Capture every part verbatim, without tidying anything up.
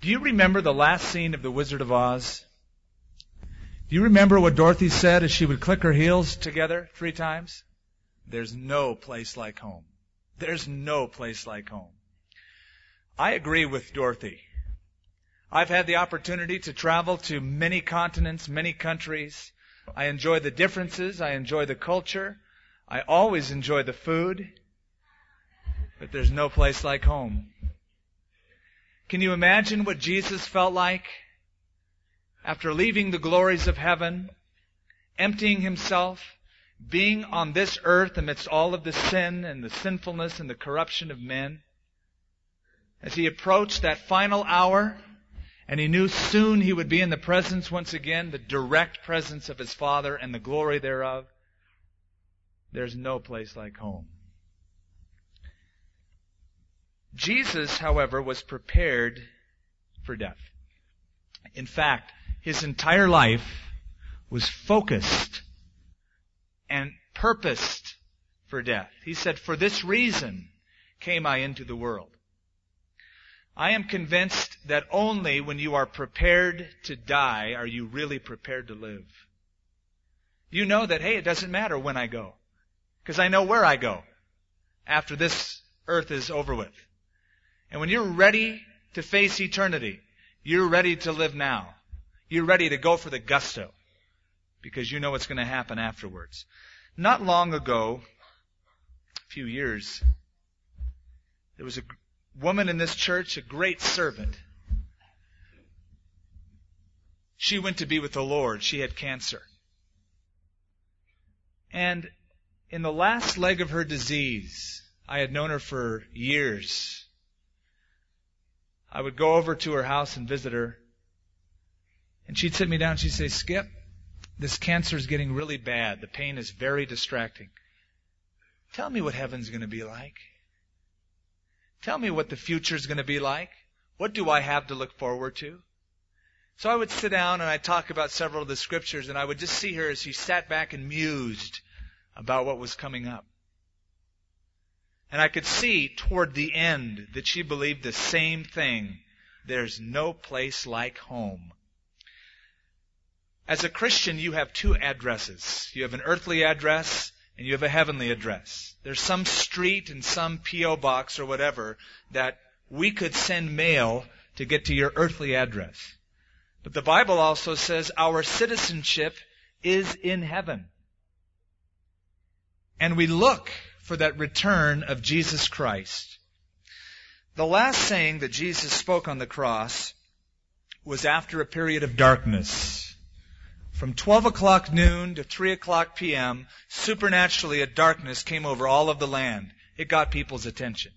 Do you remember the last scene of The Wizard of Oz? Do you remember what Dorothy said as she would click her heels together three times? There's no place like home. There's no place like home. I agree with Dorothy. I've had the opportunity to travel to many continents, many countries. I enjoy the differences. I enjoy the culture. I always enjoy the food. But there's no place like home. Can you imagine what Jesus felt like after leaving the glories of heaven, emptying himself, being on this earth amidst all of the sin and the sinfulness and the corruption of men? As he approached that final hour, and he knew soon he would be in the presence once again, the direct presence of his Father and the glory thereof, there's no place like home. Jesus, however, was prepared for death. In fact, his entire life was focused and purposed for death. He said, "For this reason came I into the world." I am convinced that only when you are prepared to die are you really prepared to live. You know that, hey, it doesn't matter when I go, because I know where I go after this earth is over with. And when you're ready to face eternity, you're ready to live now. You're ready to go for the gusto, because you know what's going to happen afterwards. Not long ago, a few years, there was a woman in this church, a great servant. She went to be with the Lord. She had cancer. And in the last leg of her disease, I had known her for years. I would go over to her house and visit her. And she'd sit me down and she'd say, "Skip, this cancer is getting really bad. The pain is very distracting. Tell me what heaven's going to be like. Tell me what the future is going to be like. What do I have to look forward to?" So I would sit down and I'd talk about several of the scriptures, and I would just see her as she sat back and mused about what was coming up. And I could see toward the end that she believed the same thing. There's no place like home. As a Christian, you have two addresses. You have an earthly address and you have a heavenly address. There's some street and some P O box or whatever that we could send mail to get to your earthly address. But the Bible also says our citizenship is in heaven. And we look for that return of Jesus Christ. The last saying that Jesus spoke on the cross was after a period of darkness. From twelve o'clock noon to three o'clock p.m., supernaturally a darkness came over all of the land. It got people's attention.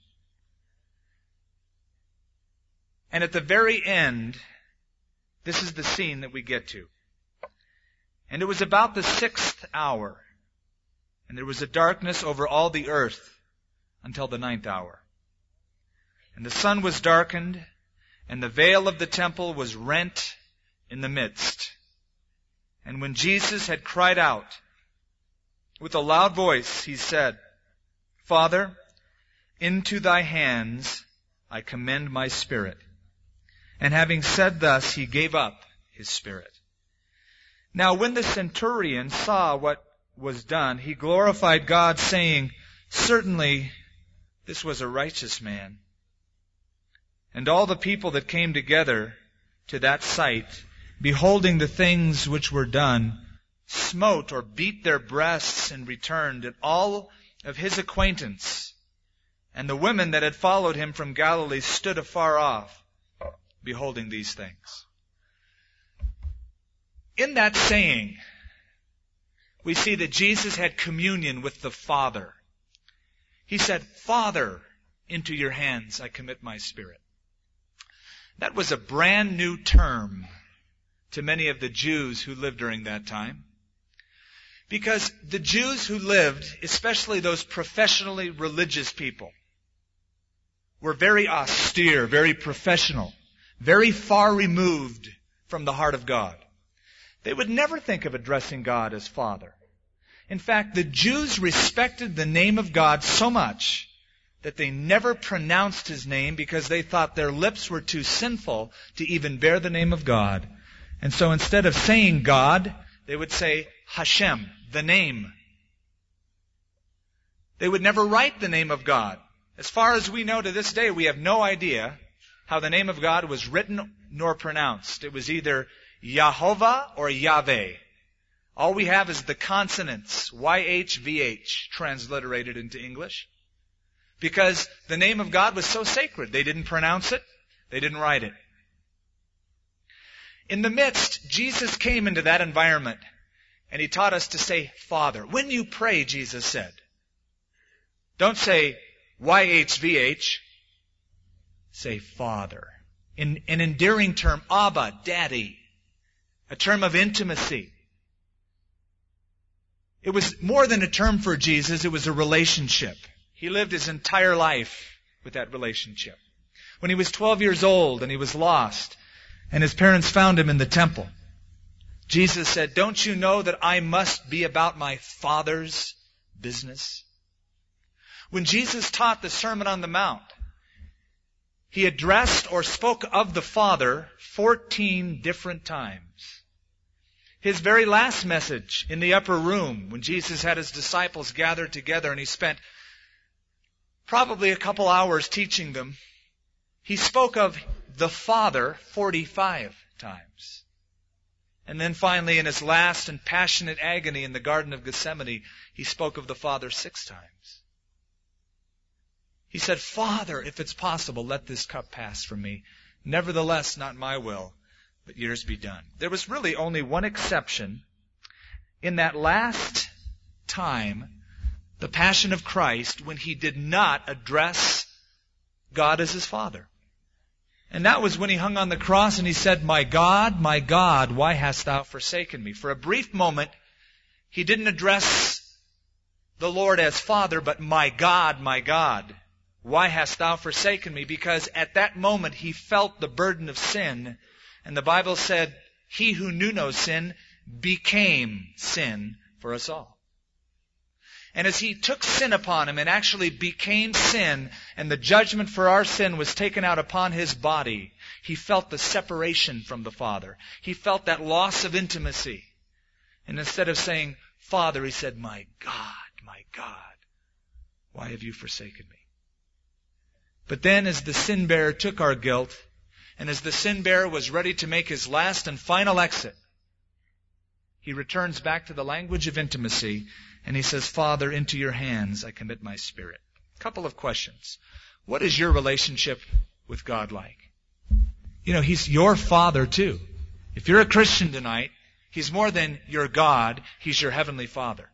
And at the very end, this is the scene that we get to. "And it was about the sixth hour, and there was a darkness over all the earth until the ninth hour. And the sun was darkened, and the veil of the temple was rent in the midst. And when Jesus had cried out with a loud voice, he said, 'Father, into thy hands I commend my spirit.' And having said thus, he gave up his spirit. Now when the centurion saw what was done, he glorified God, saying, 'Certainly this was a righteous man.' And all the people that came together to that sight, beholding the things which were done, smote or beat their breasts and returned, and all of his acquaintance and the women that had followed him from Galilee stood afar off, beholding these things." In that saying, we see that Jesus had communion with the Father. He said, "Father, into your hands I commit my spirit." That was a brand new term to many of the Jews who lived during that time. Because the Jews who lived, especially those professionally religious people, were very austere, very professional, very far removed from the heart of God. They would never think of addressing God as Father. In fact, the Jews respected the name of God so much that they never pronounced His name because they thought their lips were too sinful to even bear the name of God. And so instead of saying God, they would say Hashem, the name. They would never write the name of God. As far as we know to this day, we have no idea how the name of God was written nor pronounced. It was either Yahovah or Yahweh. All we have is the consonants, Y H V H, transliterated into English. Because the name of God was so sacred. They didn't pronounce it. They didn't write it. In the midst, Jesus came into that environment, and He taught us to say, Father. When you pray, Jesus said, don't say Y H V H. Say Father. In an endearing term, Abba, Daddy. A term of intimacy. It was more than a term for Jesus, it was a relationship. He lived His entire life with that relationship. When He was twelve years old and He was lost, and His parents found Him in the temple, Jesus said, don't you know that I must be about my Father's business? When Jesus taught the Sermon on the Mount, He addressed or spoke of the Father fourteen different times. His very last message in the upper room, when Jesus had His disciples gathered together and He spent probably a couple hours teaching them, He spoke of the Father forty-five times. And then finally, in His last and passionate agony in the Garden of Gethsemane, He spoke of the Father six times. He said, Father, if it's possible, let this cup pass from me. Nevertheless, not my will, but yours be done. There was really only one exception. In that last time, the Passion of Christ, when He did not address God as His Father. And that was when He hung on the cross and He said, My God, my God, why hast thou forsaken me? For a brief moment, He didn't address the Lord as Father, but my God, my God, why hast thou forsaken me? Because at that moment He felt the burden of sin. And the Bible said, He who knew no sin became sin for us all. And as He took sin upon Him and actually became sin, and the judgment for our sin was taken out upon His body, He felt the separation from the Father. He felt that loss of intimacy. And instead of saying, Father, He said, My God, my God, why have you forsaken me? But then as the sin bearer took our guilt, and as the sin bearer was ready to make his last and final exit, He returns back to the language of intimacy, and He says, Father, into your hands I commit my spirit. A couple of questions. What is your relationship with God like? You know, He's your Father too. If you're a Christian tonight, He's more than your God, He's your Heavenly Father.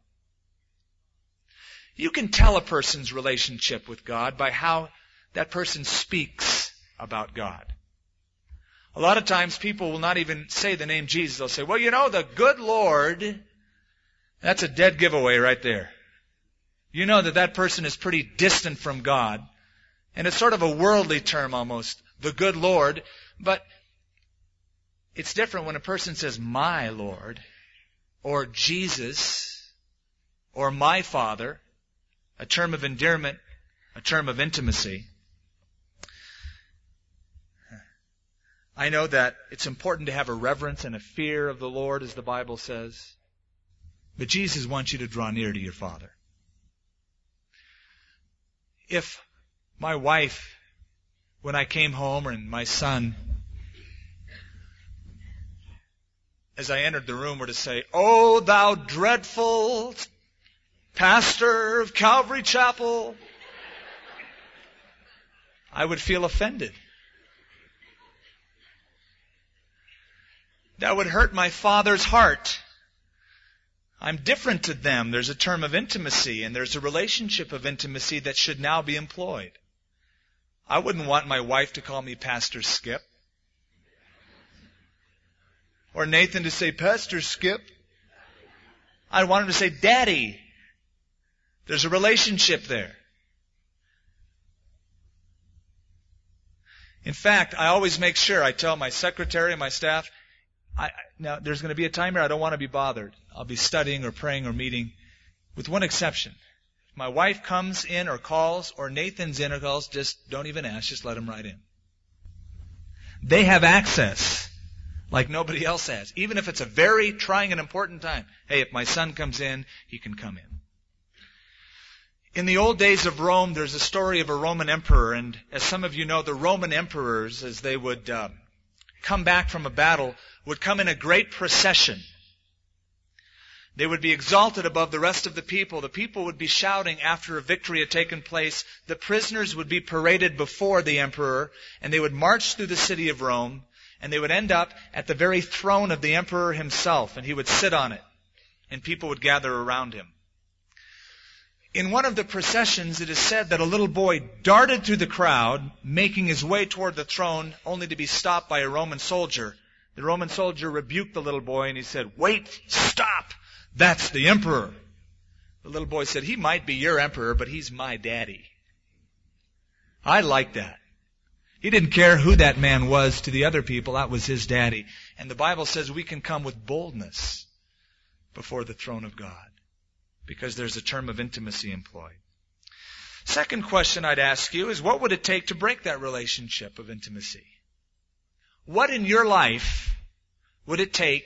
You can tell a person's relationship with God by how that person speaks about God. A lot of times people will not even say the name Jesus. They'll say, well, you know, the good Lord, that's a dead giveaway right there. You know that that person is pretty distant from God. And it's sort of a worldly term almost, the good Lord. But it's different when a person says, my Lord, or Jesus, or my Father, a term of endearment, a term of intimacy. I know that it's important to have a reverence and a fear of the Lord, as the Bible says. But Jesus wants you to draw near to your Father. If my wife, when I came home, and my son, as I entered the room, were to say, "Oh, thou dreadful pastor of Calvary Chapel," I would feel offended. That would hurt my Father's heart. I'm different to them. There's a term of intimacy, and there's a relationship of intimacy that should now be employed. I wouldn't want my wife to call me Pastor Skip. Or Nathan to say, Pastor Skip. I want him to say, Daddy. There's a relationship there. In fact, I always make sure, I tell my secretary and my staff, I, now, there's going to be a time here I don't want to be bothered. I'll be studying or praying or meeting, with one exception. If my wife comes in or calls, or Nathan's in or calls, just don't even ask, just let him right in. They have access like nobody else has. Even if it's a very trying and important time. Hey, if my son comes in, he can come in. In the old days of Rome, there's a story of a Roman emperor, and as some of you know, the Roman emperors, as they would uh, come back from a battle, would come in a great procession. They would be exalted above the rest of the people. The people would be shouting after a victory had taken place. The prisoners would be paraded before the emperor, and they would march through the city of Rome, and they would end up at the very throne of the emperor himself, and he would sit on it, and people would gather around him. In one of the processions, it is said that a little boy darted through the crowd, making his way toward the throne, only to be stopped by a Roman soldier. The Roman soldier rebuked the little boy, and he said, "Wait, stop! That's the emperor." The little boy said, "He might be your emperor, but he's my daddy." I like that. He didn't care who that man was to the other people. That was his daddy. And the Bible says we can come with boldness before the throne of God, because there's a term of intimacy employed. Second question I'd ask you is, what would it take to break that relationship of intimacy? What in your life would it take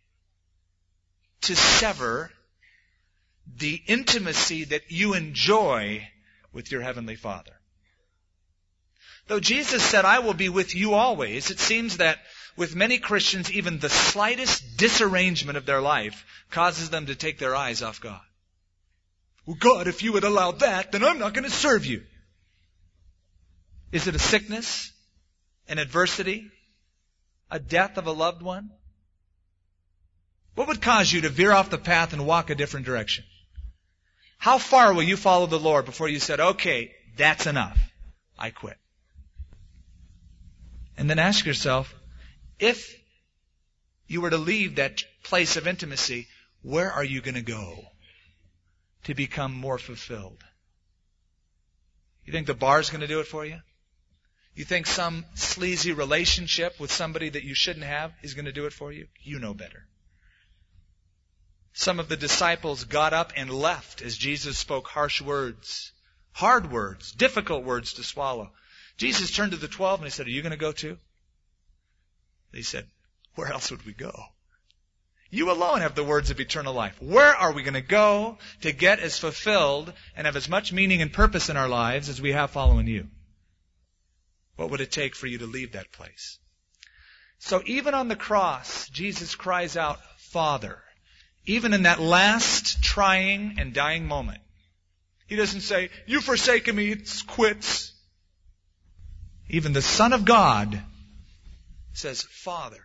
to sever the intimacy that you enjoy with your Heavenly Father? Though Jesus said, "I will be with you always," it seems that with many Christians, even the slightest disarrangement of their life causes them to take their eyes off God. "Well, God, if you would allow that, then I'm not going to serve you." Is it a sickness? An adversity? A death of a loved one? What would cause you to veer off the path and walk a different direction? How far will you follow the Lord before you said, "Okay, that's enough. I quit"? And then ask yourself, if you were to leave that place of intimacy, where are you going to go to become more fulfilled? You think the bar's going to do it for you? You think some sleazy relationship with somebody that you shouldn't have is going to do it for you? You know better. Some of the disciples got up and left as Jesus spoke harsh words, hard words, difficult words to swallow. Jesus turned to the twelve and he said, "Are you going to go too?" They said, "Where else would we go? You alone have the words of eternal life. Where are we going to go to get as fulfilled and have as much meaning and purpose in our lives as we have following you?" What would it take for you to leave that place? So even on the cross, Jesus cries out, "Father." Even in that last trying and dying moment. He doesn't say, "You've forsaken me, it's quits." Even the Son of God says, "Father."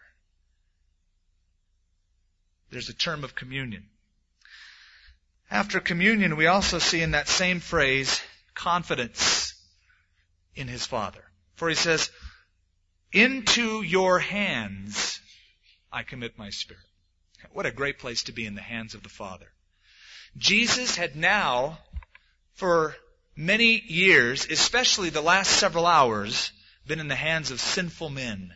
There's a term of communion. After communion, we also see in that same phrase confidence in his Father. For he says, "Into your hands I commit my spirit." What a great place to be, in the hands of the Father. Jesus had now, for many years, especially the last several hours, been in the hands of sinful men.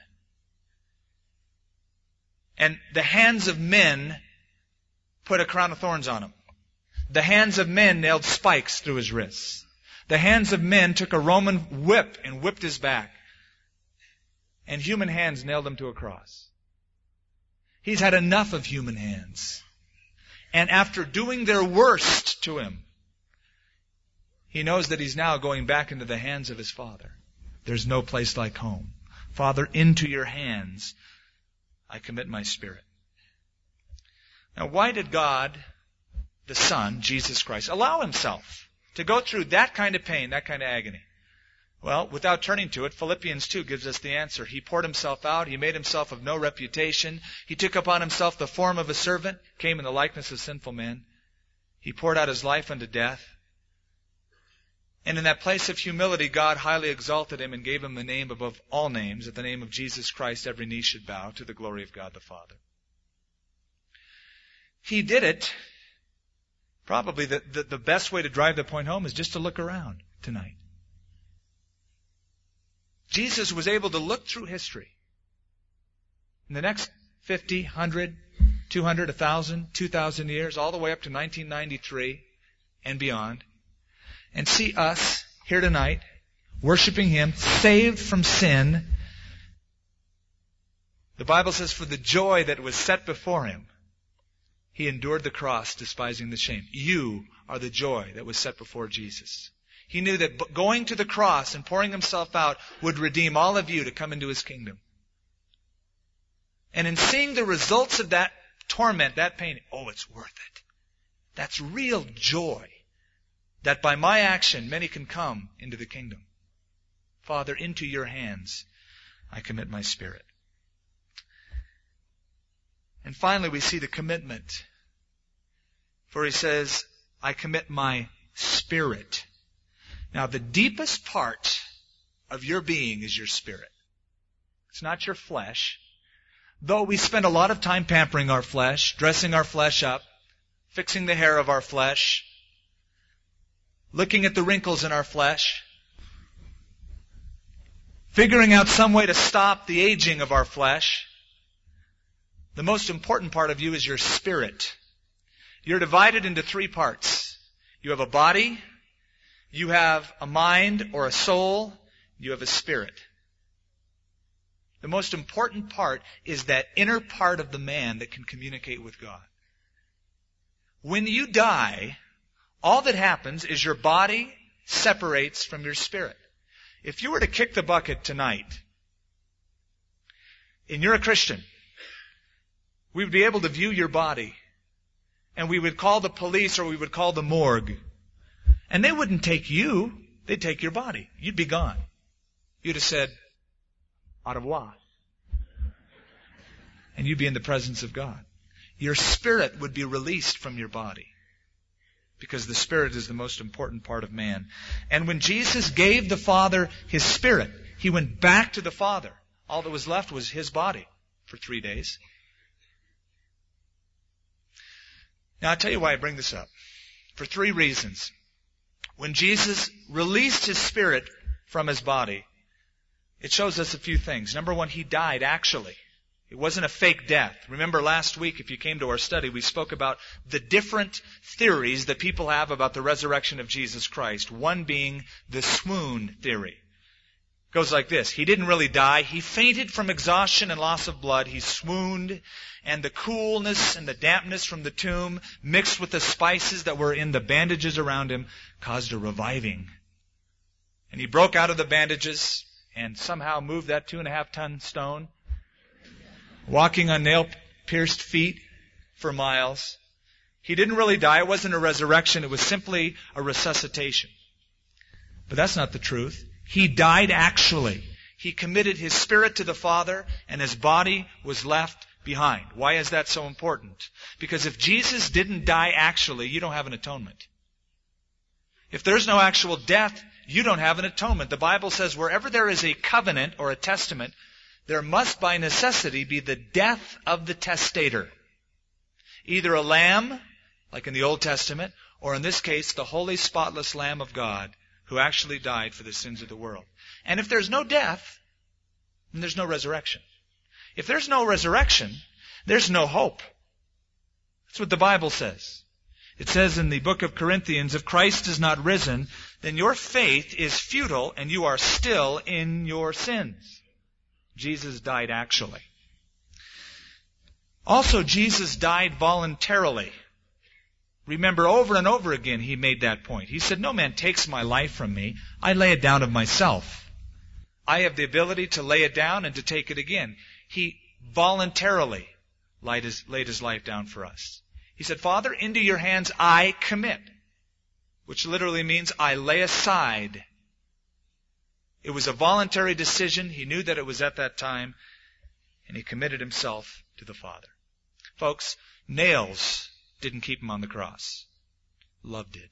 And the hands of men put a crown of thorns on him. The hands of men nailed spikes through his wrists. The hands of men took a Roman whip and whipped his back. And human hands nailed him to a cross. He's had enough of human hands. And after doing their worst to him, he knows that he's now going back into the hands of his Father. There's no place like home. "Father, into your hands I commit my spirit." Now, why did God, the Son, Jesus Christ, allow himself to go through that kind of pain, that kind of agony? Well, without turning to it, Philippians two gives us the answer. He poured himself out. He made himself of no reputation. He took upon himself the form of a servant, came in the likeness of sinful men. He poured out his life unto death. And in that place of humility, God highly exalted him and gave him the name above all names. At the name of Jesus Christ, every knee should bow to the glory of God the Father. He did it. Probably the, the, the best way to drive the point home is just to look around tonight. Jesus was able to look through history. In the next fifty, one hundred, two hundred, one thousand, two thousand years, all the way up to nineteen ninety-three and beyond, and see us here tonight, worshiping Him, saved from sin. The Bible says, for the joy that was set before Him, He endured the cross, despising the shame. You are the joy that was set before Jesus. He knew that going to the cross and pouring Himself out would redeem all of you to come into His kingdom. And in seeing the results of that torment, that pain, oh, it's worth it. That's real joy. That by my action, many can come into the kingdom. Father, into your hands I commit my spirit. And finally, we see the commitment. For He says, I commit my spirit. Now, the deepest part of your being is your spirit. It's not your flesh. Though we spend a lot of time pampering our flesh, dressing our flesh up, fixing the hair of our flesh, looking at the wrinkles in our flesh, figuring out some way to stop the aging of our flesh, the most important part of you is your spirit. You're divided into three parts. You have a body, you have a mind or a soul, you have a spirit. The most important part is that inner part of the man that can communicate with God. When you die, all that happens is your body separates from your spirit. If you were to kick the bucket tonight, and you're a Christian, we would be able to view your body, and we would call the police or we would call the morgue. And they wouldn't take you, they'd take your body. You'd be gone. You'd have said, au revoir. And you'd be in the presence of God. Your spirit would be released from your body. Because the spirit is the most important part of man. And when Jesus gave the Father His spirit, He went back to the Father. All that was left was His body for three days. Now I'll tell you why I bring this up. For three reasons. When Jesus released His spirit from His body, it shows us a few things. Number one, He died actually. It wasn't a fake death. Remember last week, if you came to our study, we spoke about the different theories that people have about the resurrection of Jesus Christ. One being the swoon theory. It goes like this. He didn't really die. He fainted from exhaustion and loss of blood. He swooned, and the coolness and the dampness from the tomb mixed with the spices that were in the bandages around Him caused a reviving. And He broke out of the bandages and somehow moved that two and a half ton stone, walking on nail-pierced feet for miles. He didn't really die. It wasn't a resurrection. It was simply a resuscitation. But that's not the truth. He died actually. He committed His spirit to the Father, and His body was left behind. Why is that so important? Because if Jesus didn't die actually, you don't have an atonement. If there's no actual death, you don't have an atonement. The Bible says wherever there is a covenant or a testament, there must by necessity be the death of the testator. Either a lamb, like in the Old Testament, or in this case, the holy, spotless Lamb of God, who actually died for the sins of the world. And if there's no death, then there's no resurrection. If there's no resurrection, there's no hope. That's what the Bible says. It says in the book of Corinthians, if Christ is not risen, then your faith is futile and you are still in your sins. Jesus died actually. Also, Jesus died voluntarily. Remember, over and over again, He made that point. He said, no man takes my life from me. I lay it down of myself. I have the ability to lay it down and to take it again. He voluntarily laid his, laid his life down for us. He said, Father, into your hands I commit, which literally means I lay aside. It was a voluntary decision. He knew that it was at that time, and He committed Himself to the Father. Folks, nails didn't keep Him on the cross. Love did.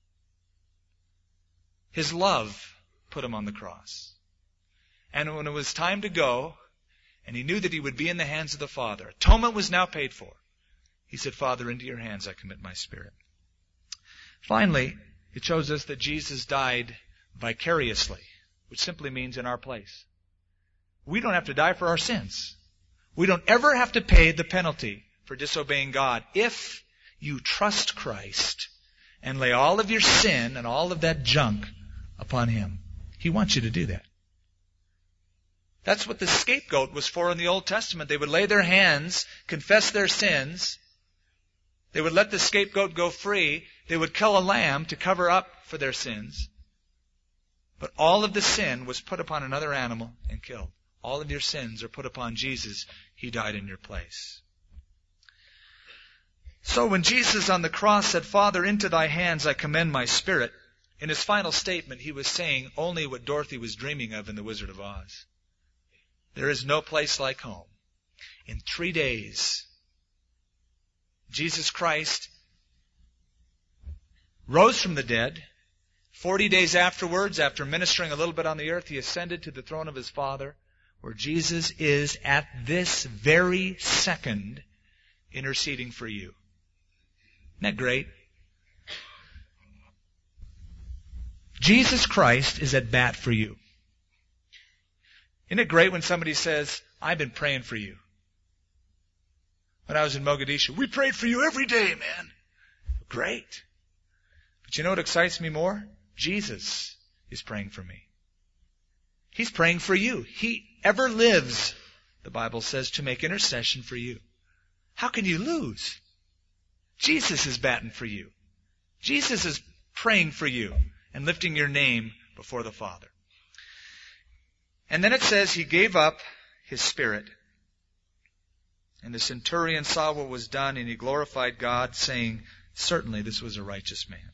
His love put Him on the cross. And when it was time to go, and He knew that He would be in the hands of the Father, atonement was now paid for. He said, Father, into your hands I commit my spirit. Finally, it shows us that Jesus died vicariously, which simply means in our place. We don't have to die for our sins. We don't ever have to pay the penalty for disobeying God if you trust Christ and lay all of your sin and all of that junk upon Him. He wants you to do that. That's what the scapegoat was for in the Old Testament. They would lay their hands, confess their sins. They would let the scapegoat go free. They would kill a lamb to cover up for their sins. But all of the sin was put upon another animal and killed. All of your sins are put upon Jesus. He died in your place. So when Jesus on the cross said, Father, into thy hands I commend my spirit, in his final statement he was saying only what Dorothy was dreaming of in The Wizard of Oz. There is no place like home. In three days, Jesus Christ rose from the dead. Forty days afterwards, after ministering a little bit on the earth, He ascended to the throne of His Father, where Jesus is at this very second interceding for you. Isn't that great? Jesus Christ is at bat for you. Isn't it great when somebody says, I've been praying for you? When I was in Mogadishu, we prayed for you every day, man. Great. But you know what excites me more? Jesus is praying for me. He's praying for you. He ever lives, the Bible says, to make intercession for you. How can you lose? Jesus is batting for you. Jesus is praying for you and lifting your name before the Father. And then it says He gave up His spirit. And the centurion saw what was done, and he glorified God, saying, certainly this was a righteous man.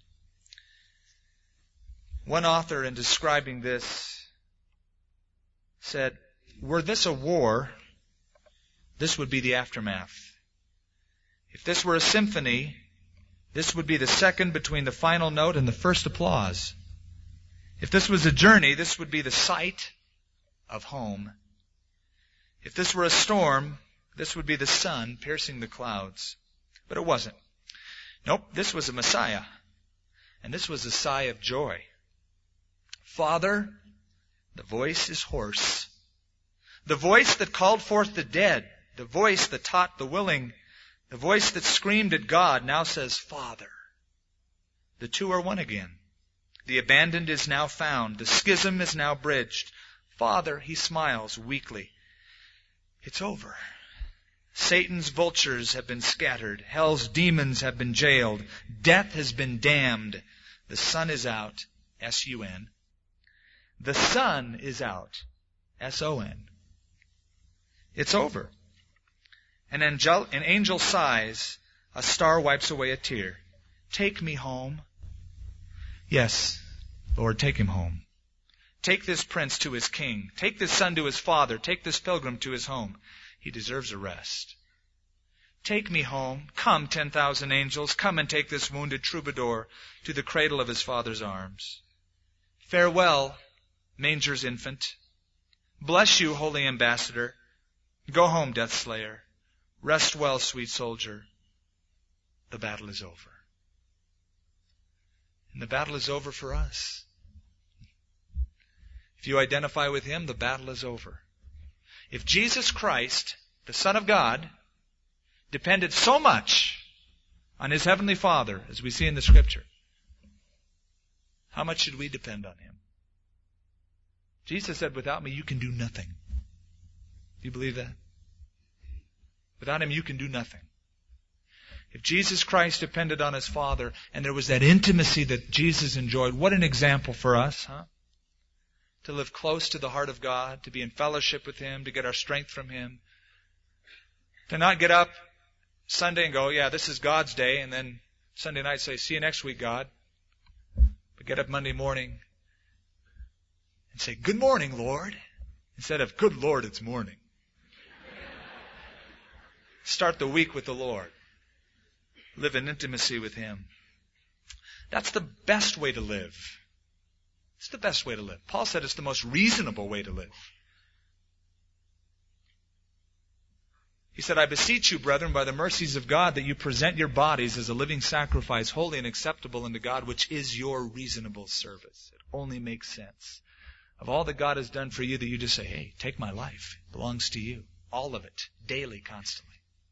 One author, in describing this, said, were this a war, this would be the aftermath. If this were a symphony, this would be the second between the final note and the first applause. If this was a journey, this would be the sight of home. If this were a storm, this would be the sun piercing the clouds. But it wasn't. Nope, this was a Messiah. And this was a sigh of joy. Father, the voice is hoarse. The voice that called forth the dead, the voice that taught the willing, the voice that screamed at God now says, Father. The two are one again. The abandoned is now found. The schism is now bridged. Father, He smiles weakly. It's over. Satan's vultures have been scattered. Hell's demons have been jailed. Death has been damned. The sun is out. S U N. The sun is out. S O N. It's over. An angel, an angel sighs. A star wipes away a tear. Take me home. Yes, Lord, take him home. Take this prince to his king. Take this son to his father. Take this pilgrim to his home. He deserves a rest. Take me home. Come, ten thousand angels. Come and take this wounded troubadour to the cradle of his father's arms. Farewell, manger's infant. Bless you, holy ambassador. Go home, death slayer. Rest well, sweet soldier. The battle is over. And the battle is over for us. If you identify with Him, the battle is over. If Jesus Christ, the Son of God, depended so much on His Heavenly Father, as we see in the Scripture, how much should we depend on Him? Jesus said, without me you can do nothing. Do you believe that? Without Him you can do nothing. If Jesus Christ depended on His Father, and there was that intimacy that Jesus enjoyed, what an example for us, huh? To live close to the heart of God, to be in fellowship with Him, to get our strength from Him. To not get up Sunday and go, yeah, this is God's day, and then Sunday night say, see you next week, God. But get up Monday morning and say, good morning, Lord, instead of, good Lord, it's morning. Start the week with the Lord. Live in intimacy with Him. That's the best way to live. It's the best way to live. Paul said it's the most reasonable way to live. He said, I beseech you, brethren, by the mercies of God, that you present your bodies as a living sacrifice, holy and acceptable unto God, which is your reasonable service. It only makes sense. Of all that God has done for you, that you just say, hey, take my life. It belongs to you. All of it. Daily, constantly.